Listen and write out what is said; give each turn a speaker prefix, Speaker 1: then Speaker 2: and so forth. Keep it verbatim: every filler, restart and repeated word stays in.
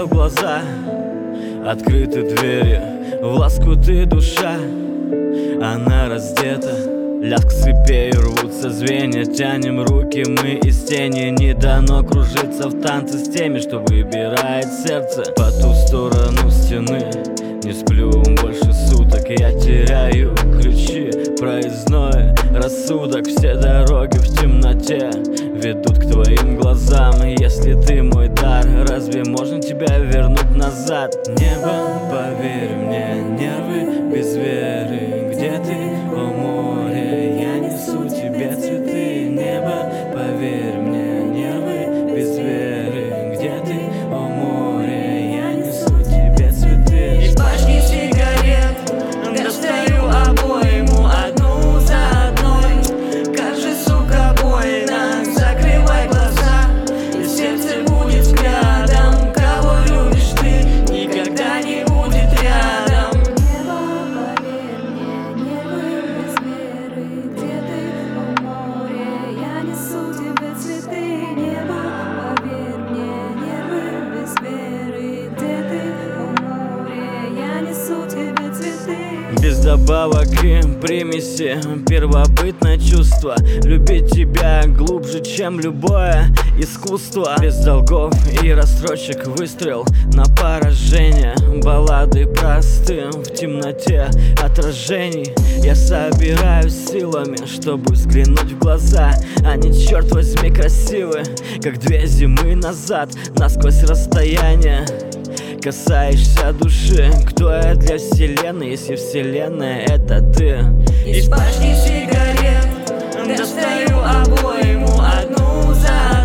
Speaker 1: смотрел в глаза, открыты двери, в лоскуты душа. Она раздета, лязг цепей, рвутся звенья. Тянем руки мы из тени, не дано кружиться в танце с теми, что выбирает сердце. По ту сторону стены не сплю больше суток, я теряю ключи, проездной рассудок. Все дороги в темноте ведут к твоим глазам. Если ты мой дар, разве можно тебя вернуть назад? Небо, поверь мне, нервы без веры. Где ты, о море? Я несу тебе цветы. Небо, поверь мне, нервы без веры. Где ты, о море? Я несу тебе цветы.
Speaker 2: Из пачки сигарет достаю обойму, одну за одной. Как же, сука, больно. Закрывай глаза, и сердце будет взглядом. Кого любишь ты, никогда не будет рядом.
Speaker 3: Небо, поверь мне, нервы без веры. Где ты, о море? Я несу тебе цветы. Небо, поверь мне, нервы без веры. Где ты, о море? Я несу тебе цветы.
Speaker 1: Без добавок и примеси, первобытное чувство. Любить тебя глубже, чем любое искусство. Без долгов и рассрочек, выстрел на поражение. Баллады простым в темноте отражений. Я собираюсь силами, чтобы взглянуть в глаза. Они, черт возьми, красивы, как две зимы назад. Насквозь расстояние касаешься души. Кто я для вселенной, если вселенная — это ты?
Speaker 2: Из пачки сигарет достаю обойму, одну за